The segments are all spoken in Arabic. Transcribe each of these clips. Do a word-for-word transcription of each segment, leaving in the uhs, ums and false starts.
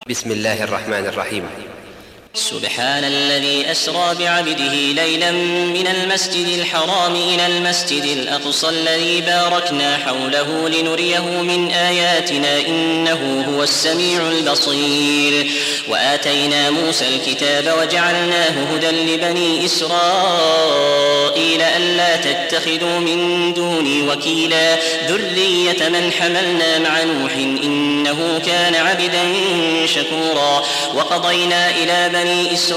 بسم الله الرحمن الرحيم. سبحان الذي أسرى بعبده ليلا من المسجد الحرام إلى المسجد الأقصى الذي باركنا حوله لنريه من آياتنا إنه هو السميع البصير. وآتينا موسى الكتاب وجعلناه هدى لبني إسرائيل ألا تتخذوا من دوني وكيلا ذرية من حملنا مع نوح إنه كان عبدا شكورا. وقضينا إلى بني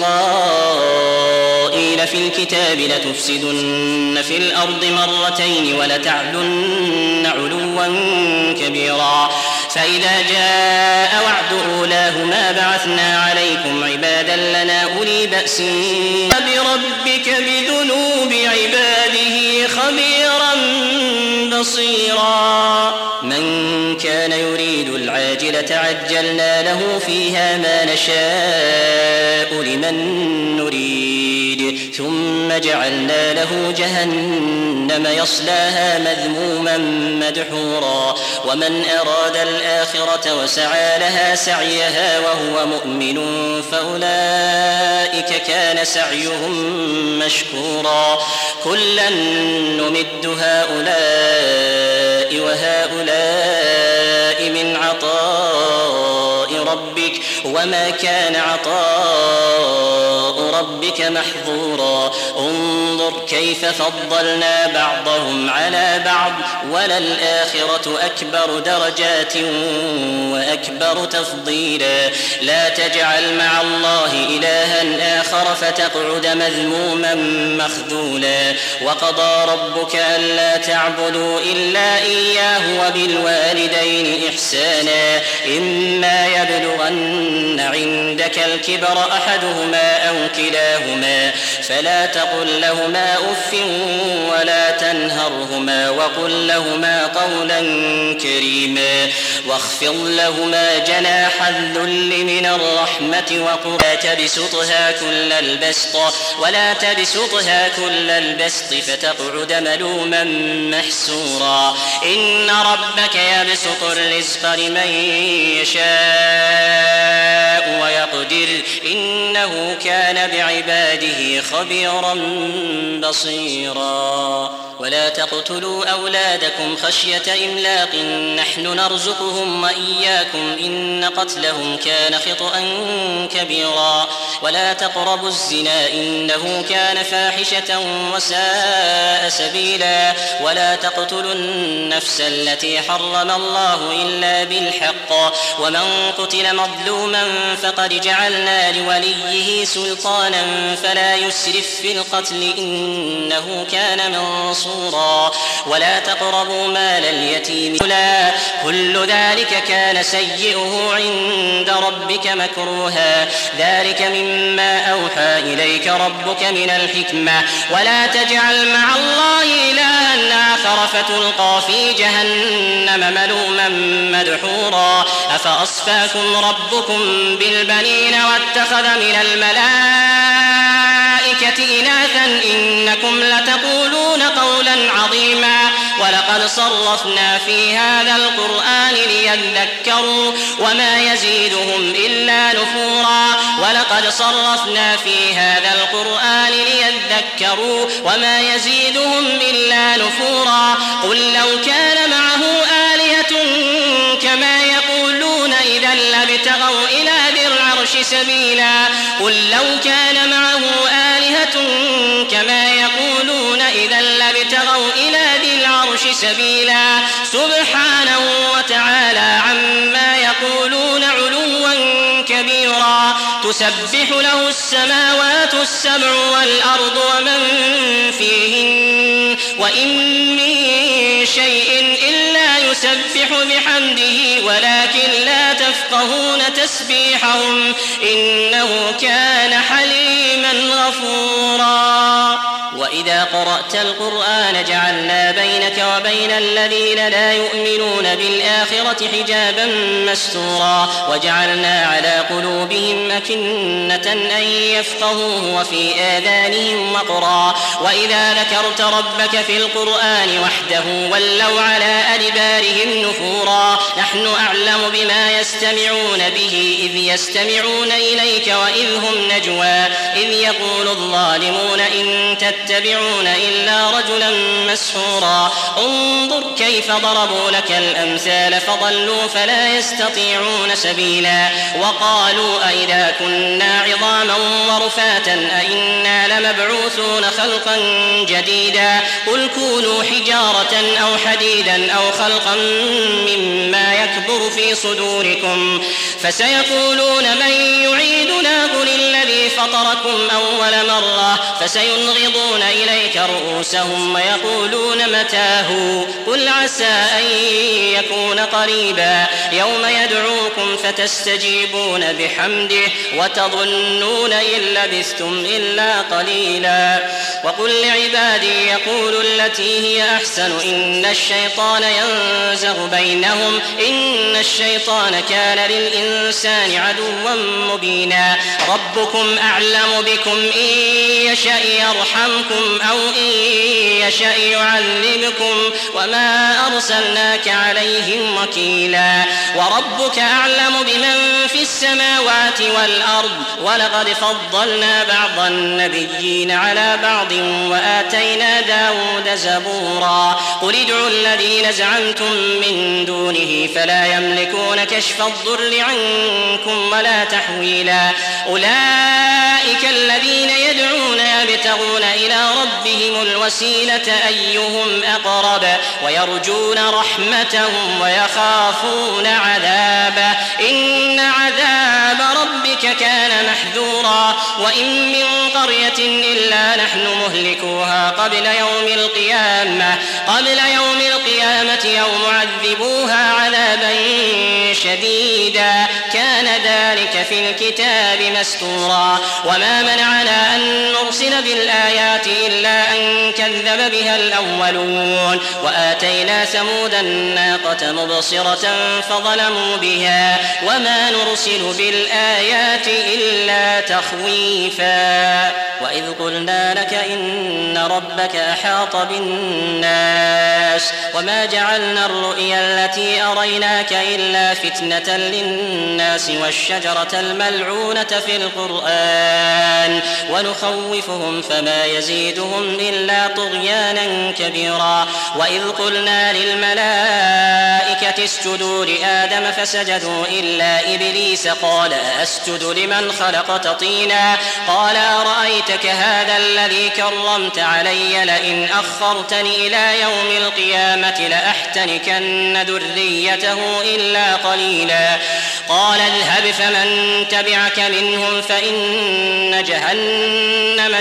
إسرائيل في الكتاب لتفسدن في الأرض مرتين ولتعلن علوا كبيرا. فإذا جاء وعد أولاهما بعثنا عليكم عبادا لنا أولي بأس بربك بذنوب عباده خبيرا بصيرا. من كان يريد العاجلة عجلنا له فيها ما نشاء لمن نريد ثم جعلنا له جهنم يصلاها مذموما مدحورا. ومن أراد الآخرة وسعى لها سعيها وهو مؤمن فأولئك كان سعيهم مشكورا. كلا نمد هؤلاء وهؤلاء من عطاء ربك وما كان عطاء ربك محظورا. انظر كيف فضلنا بعضهم على بعض وللآخرة أكبر درجات وأكبر تفضيلا. لا تجعل مع الله إلها آخر فتقعد مذموما مخذولا. وقضى ربك ألا تعبدوا إلا إياه وبالوالدين إحسانا إما يبلغن عندك الكبر أحدهما أو كلاهما فلا تقل لهما أف ولا تنهرهما وقل لهما قولا كريما. واخفض لهما جناح الذل من الرحمة وقل لا تبسطها كل البسط ولا تبسطها كل البسط فتقعد ملوما محسورا. إن ربك يبسط الرزق لمن يشاء ويقدر إنه كان بعباده خبيرا بصيرا. ولا تقتلوا أولادكم خشية إملاق نحن نرزقهم وإياكم إن قتلهم كان خطأ كبيرا. ولا تقربوا الزنا إنه كان فاحشة وساء سبيلا. ولا تقتلوا النفس التي حرم الله إلا بالحق ومن قتل مظلوما فقد جعلنا لوليه سلطانا فلا يسرف في القتل إنه كان منصورا. ولا تقربوا مال اليتيم لا كل ذلك كان سيئه عند ربك مكروها. ذلك مما أوحى إليك ربك من الحكمة. ولا تجعل مع الله إلها آخر فتلقى في جهنم ملوما مدحورا. أفأصفاكم ربكم بالبنين واتخذ من الملائكة إناثا إنكم لتقولون قولا عظيما. ولقد صرفنا في هذا القرآن ليذكروا وما يزيدهم إلا نفورا. ولقد صرفنا في هذا القرآن ليذكروا وما يزيدهم إلا نفورا. قل لو كان معه آلهة كما يقولون إذا لابتغوا إلى ذي العرش سبيلا. قل لو كان معه آلهة كما يقولون إذا لابتغوا إلى ذي العرش سبيلا. سبحانه وتعالى عما يقولون علوا كبيرا. تسبح له السماوات السبع والأرض ومن فيهن وإن من شيء إلا يسبح بحمده ولكن لا تفقهون تسبيحهم إنه كان حليما غفورا. وإذا قرأت القرآن جعلنا بينك وبين الذين لا يؤمنون بالآخرة حجابا مستورا. وجعلنا على قلوبهم أكنة أن يفقهوه وفي آذانهم وقرا وإذا ذكرت ربك في القرآن وحده ولوا على أدبارهم نفورا نحن أعلم بما يستمعون به إذ يستمعون إليك وإذ هم نجوى إذ يقول الظالمون إن تتبعون إلا رجلا مسحورا انظر كيف ضربوا لك الأمثال فضلوا فلا يستطيعون سبيلا وقالوا أئذا كنا عظاما ورفاتا أئنا لمبعوثون خلقا جديدا قل كونوا حجارة أو حديدا أو خلقا مما يكبر في صدوركم فسيقولون من يعيدنا قل الذي فطركم أول مرة فسينغضون إليك رؤوسهم ويقولون متاه قل عسى أن يكون قريبا يوم يدعوكم فتستجيبون بحمده وتظنون إن لبثتم إلا قليلا وقل لعبادي يقولوا التي هي أحسن إن الشيطان ينزغ بينهم إن الشيطان كان للإنسان عدوا مبينا ربكم أعلم بكم إن يشأ يرحمكم أو إن يشأ يعذبكم وما أرسلناك عليهم وكيلا وربك أعلم بمن في السماوات والأرض ولقد فضلنا بعض النبيين على بعض وآتينا داود زبورا قل ادعوا الذين زعمتم من دونه فلا يملكون كشف الضر عنكم ولا تحويلا أولئك الذين يدعون يبتغون إلى ربهم الوسيلة أيهم أقرب ويرجون رحمتهم ويخافون عذابه إن عذاب ربك كان محذورا وإن من قرية إلا نحن مهلكوها قبل يوم القيامة قبل يوم القيامة يوم عذبوها عذابا شديدا كان ذلك في الكتاب مستورا وما منعنا أن نرسل بالآيات إلا أن كذب بها الأولون وآتينا ثمود الناقة مبصرة فظلموا بها وما نرسل بالآيات إلا تخويفا وإذ قلنا لك إن ربك أحاط بالناس وما جعلنا الرؤيا التي أريناك إلا فتنة للناس والشجرة الملعونة في القرآن ونخوفهم فما يزيدهم إلا طغيانا كبيرا وإذ قلنا للملائكة اسجدوا لآدم فسجدوا إلا إبليس قال أسجد لمن خلقت طينا قال أرأيتك هذا الذي كرمت علي لئن أخرتني إلى يوم القيامة لأحتنكن ذريته إلا قليلا قال اذهب فمن تبعك منهم فإن جهنم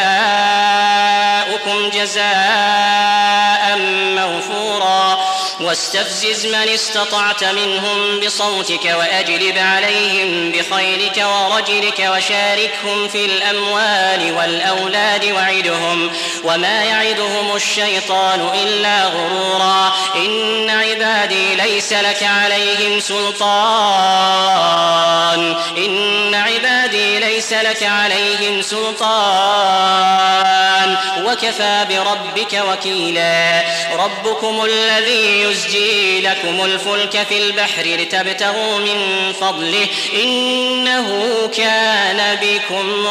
جزاؤكم جزاء موفورا واستفزز من استطعت منهم بصوتك وأجلب عليهم بخيلك ورجلك وشاركهم في الأموال والأولاد وعدهم وما يعدهم الشيطان إلا غرورا إن عبادي ليس لك عليهم سلطان إن عبادي ليس لك عليهم سلطان وكفى بربك وكيلا ربكم الذي يزجي لكم الفلك في البحر لتبتغوا من فضله إنه كان بكم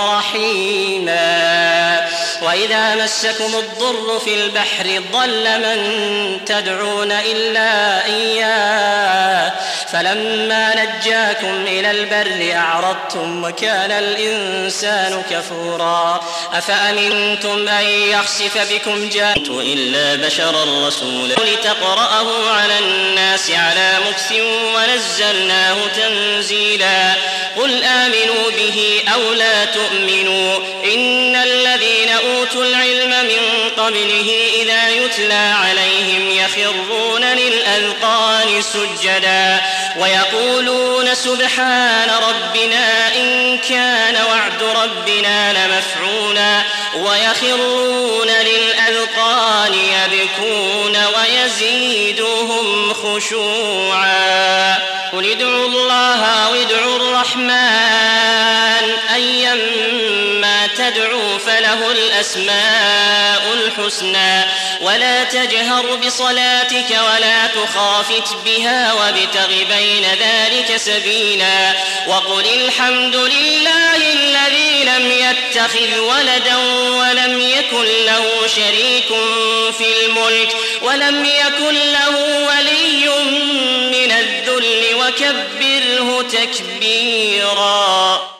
رحيما وإذا مسكم الضر في البحر ضل من تدعون إلا إياه فلما نجاكم إلى البر أعرضتم وكان الإنسان كفورا أفأمنتم أن يخسف بكم جانب إلا بشرا رسولا لتقرأه على الناس على مكث ونزلناه تنزيلا قل آمنوا به أو لا تؤمنوا إن الذين أوتوا العلم من قبله إذا يتلى عليهم يخرون للأذقان سجدا ويقولون سبحان ربنا إن كان وعد ربنا لمفعولا ويخرون للأذقان يبكون ويزيدهم خشوعا قل ادعوا الله أو ادعوا الرحمن أيما تدعو فله الأسماء الحسنى ولا تجهر بصلاتك ولا تخافت بها وابتغ بين ذلك سبيلا وقل الحمد لله الذي لم يتخذ ولدا ولم يكن له شريك في الملك ولم يكن له ولي من الذل وكبره تكبيرا.